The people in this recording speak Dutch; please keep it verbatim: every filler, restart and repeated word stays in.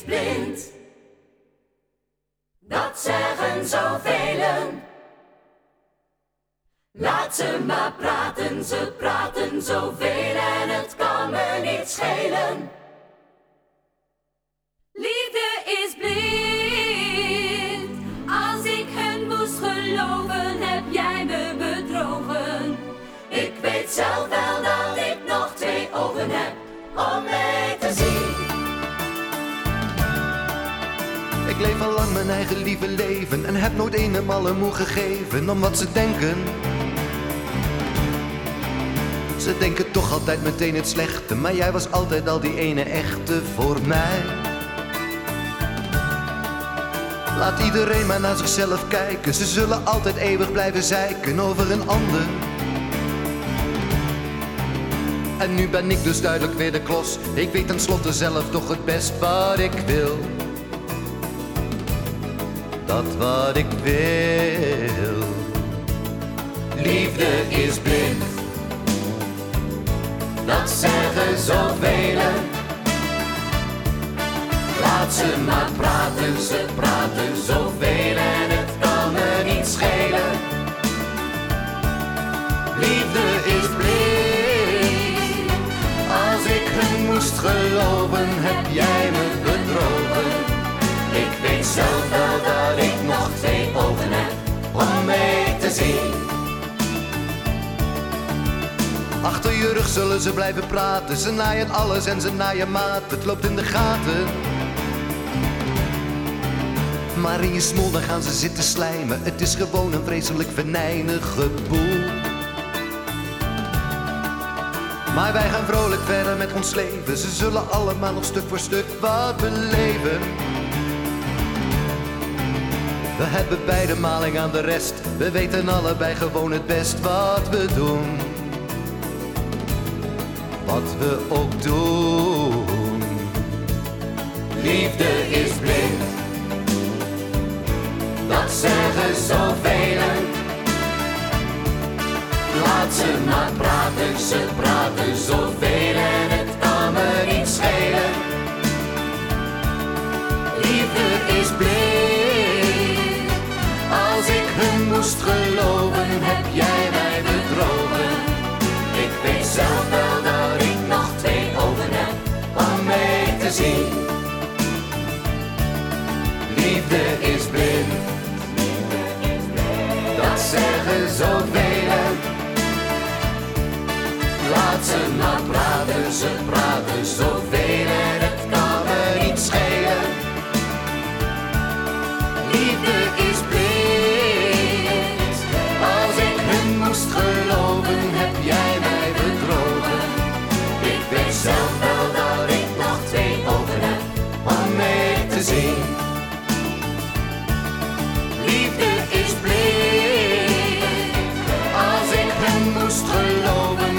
blind. Dat zeggen zoveel. Laat ze maar praten, ze praten zoveel en het kan me niet schelen. Liefde is blind. Als ik hen moest geloven, heb jij me bedrogen. Ik weet zelf wel dat ik nog twee ogen heb om mij te zien. Ik leef al lang mijn eigen lieve leven en heb nooit eenmaal een moe gegeven om wat ze denken. Ze denken toch altijd meteen het slechte, maar jij was altijd al die ene echte voor mij. Laat iedereen maar naar zichzelf kijken, ze zullen altijd eeuwig blijven zeiken over een ander. En nu ben ik dus duidelijk weer de klos, ik weet tenslotte zelf toch het best wat ik wil. Dat wat ik wil. Liefde is blind. Dat zeggen zoveel. Laat ze maar praten, ze praten zoveel en het kan me niet schelen. Liefde is blind. Als ik hun moest geloven, heb jij me bedrogen. Ik weet zelf wel dat ik nog twee ogen heb om mee te zien. Achter je rug zullen ze blijven praten, ze naaien alles en ze naaien maat, het loopt in de gaten. Maar in je smol dan gaan ze zitten slijmen, het is gewoon een vreselijk venijnig boel. Maar wij gaan vrolijk verder met ons leven, ze zullen allemaal nog stuk voor stuk wat beleven. We hebben beide maling aan de rest, we weten allebei gewoon het best wat we doen. Wat we ook doen. Liefde is blind. Dat zeggen zoveel. Laat ze maar praten, ze praten zoveel en het kan me niet schelen. Liefde is blind. Als ik hun moest geloven, heb jij mij bedrogen. Ik weet zelf wel dat ik nog twee ogen heb om mee te zien. Liefde is blind. Dat zeggen zoveel. Laat ze maar praten, ze praten zoveel en het kan me niet schelen. Liefde is blind. Als ik hun moest geloven, heb jij mij bedrogen. Ik weet zelf wel dat ik nog twee ogen heb om mee te zien. Liefde is blind. Als ik hun moest geloven,